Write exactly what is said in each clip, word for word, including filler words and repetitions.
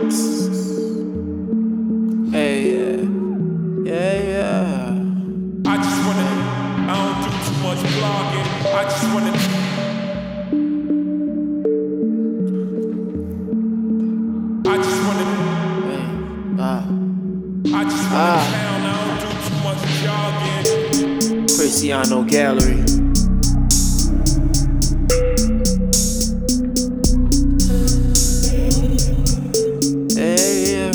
Hey, yeah, yeah, yeah. I just wanna, I don't do too much vlogging. I just wanna. I just wanna. Hey, ah, I just wanna ah. town. I don't do too much jogging. Cristiano Gallery. Hey, yeah.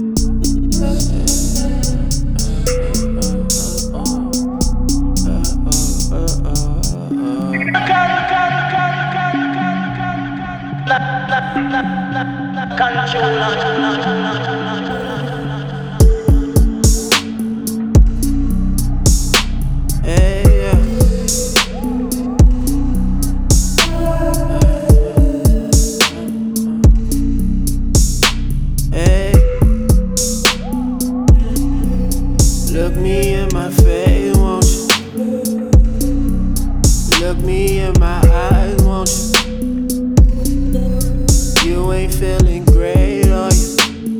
Hey, yeah. Hey. Look me in my face, won't you? Look me in my eyes, won't you? You ain't feeling great, are you?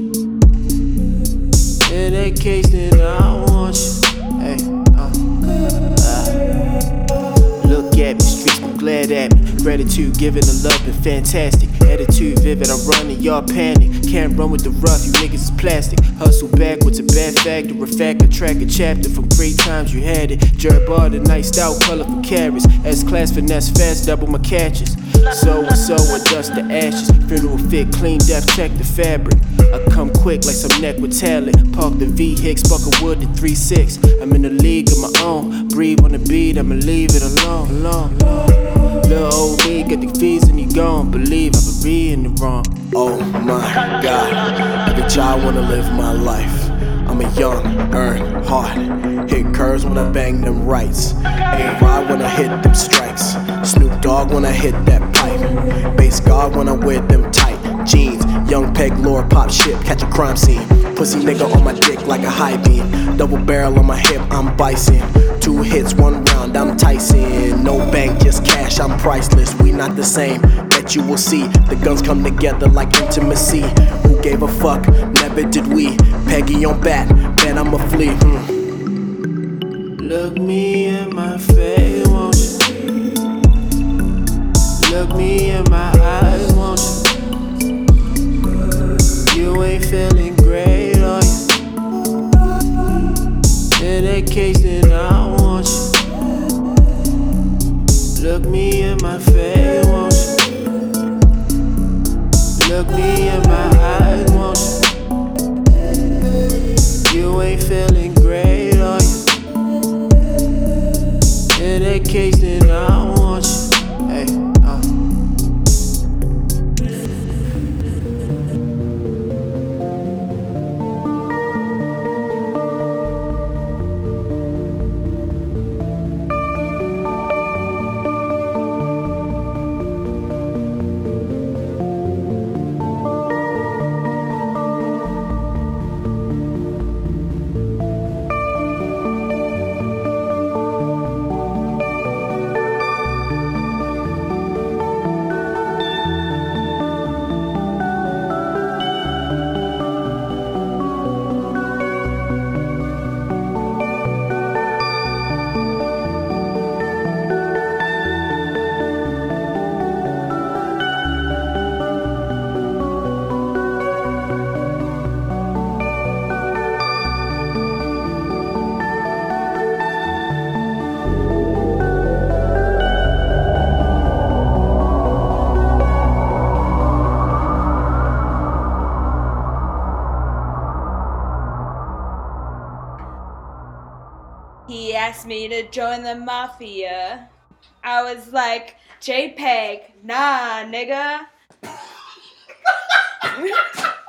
In that case, then I want you. Hey, uh, uh. Look at me, streets gon' glad at me. Gratitude, giving the love, been fantastic. Attitude vivid, I'm running, y'all panic. Can't run with the rough, you niggas is plastic. Hustle backwards, a bad factor, a fact, a track, a chapter from great times you had it. Jerk bar, the nice stout, colorful carrots. S-class, finesse, fast, double my catches. So and so, and dust the ashes. Funeral fit, clean depth, check the fabric. I come quick like some neck with talent. Park the V, Hicks, bucket wood to three six. I'm in a league of my own. Breathe on the beat, I'ma leave it alone. alone. Little old me, get the fees and you gone. Believe I been reading it wrong. Oh my God, look at y'all wanna live my life. I'm a young, earn hard. Hit curves when I bang them rights. Ain't ride when I hit them strikes. Snoop Dogg when I hit that pipe. Bass guard when I wear them tight jeans. Young peg lore pop shit, catch a crime scene. Pussy nigga on my dick like a high beam. Double barrel on my hip, I'm bison. Two hits, one round, I'm Tyson. No bank, just cash, I'm priceless. We not the same, bet you will see. The guns come together like intimacy. Who gave a fuck? Never did we. Peggy on bat, bet I'ma flee. Hmm. Look me in my face, won't you? Look me in my eyes, won't you? You ain't feeling great, are you? In that case, then I want you. Look me in my face, won't you? Look me in my eyes, won't you? You ain't feeling great, are you? In that case, then I want you. Hey, uh. He asked me to join the mafia. I was like, JPEG, nah, nigga.